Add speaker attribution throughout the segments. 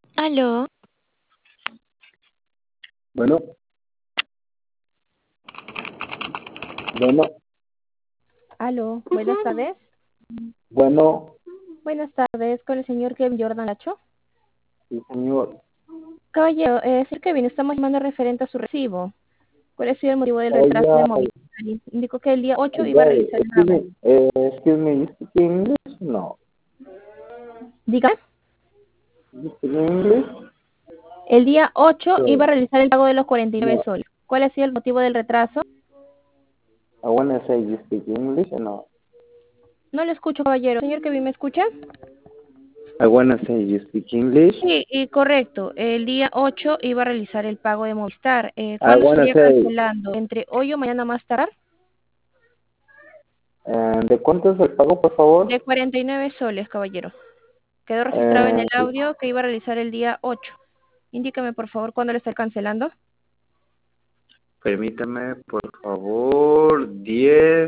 Speaker 1: Aló,
Speaker 2: Bueno, bueno,
Speaker 1: aló, buenas tardes.
Speaker 2: bueno,
Speaker 1: Buenas tardes, con el señor Kevin Jordan Lacho.
Speaker 2: sí, señor.
Speaker 1: Caballero, señor Kevin, estamos llamando referente a su recibo. ¿Cuál ha sido el motivo del retraso de
Speaker 2: Oiga,
Speaker 1: Movistar? Indicó que el día 8 iba a
Speaker 2: oiga,
Speaker 1: realizar el pago.
Speaker 2: excuse me, you speak English? No.
Speaker 1: Diga,
Speaker 2: You speak English?
Speaker 1: el día 8 iba a
Speaker 2: So,
Speaker 1: realizar el pago de los 49
Speaker 2: no.
Speaker 1: soles. ¿Cuál ha sido el motivo del retraso?
Speaker 2: I wanna say you speak English or no?
Speaker 1: No lo escucho, caballero. Señor Kevin, ¿me escucha?
Speaker 2: I wanna say you speak English.
Speaker 1: Sí, correcto. El día 8 iba a realizar el pago de Movistar.
Speaker 2: I
Speaker 1: ¿Cuándo
Speaker 2: wanna
Speaker 1: estaría
Speaker 2: say,
Speaker 1: cancelando? ¿Entre hoy o mañana más tardar?
Speaker 2: ¿de cuánto es el pago, por favor?
Speaker 1: De 49 soles, caballero. Quedó registrado en el
Speaker 2: Eh,
Speaker 1: audio que iba a realizar el día 8. Indícame, por favor, cuándo le está cancelando.
Speaker 2: permítame, por favor, 10.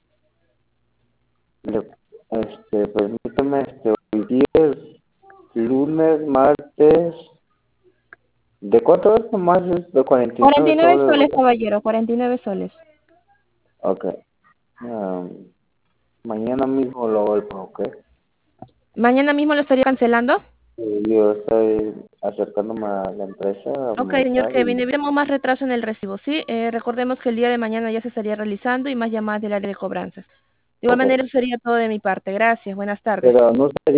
Speaker 2: Permítame, hoy 10, lunes, martes. ¿De cuánto es más? Es de 49
Speaker 1: 49
Speaker 2: soles,
Speaker 1: soles,
Speaker 2: ¿verdad?
Speaker 1: caballero, 49 soles.
Speaker 2: Ok. Um, mañana mismo lo hago el pago, ¿ok?
Speaker 1: ¿Mañana mismo lo estaría cancelando?
Speaker 2: Yo estoy acercándome a la empresa a
Speaker 1: Ok, señor
Speaker 2: montar
Speaker 1: Kevin,
Speaker 2: y...
Speaker 1: evitemos más retraso en el recibo, ¿sí? Recordemos que el día de mañana ya se estaría realizando y más llamadas del área de cobranzas. De igual
Speaker 2: Ok.
Speaker 1: manera, eso sería todo de mi parte. Gracias, buenas tardes.
Speaker 2: Pero no sería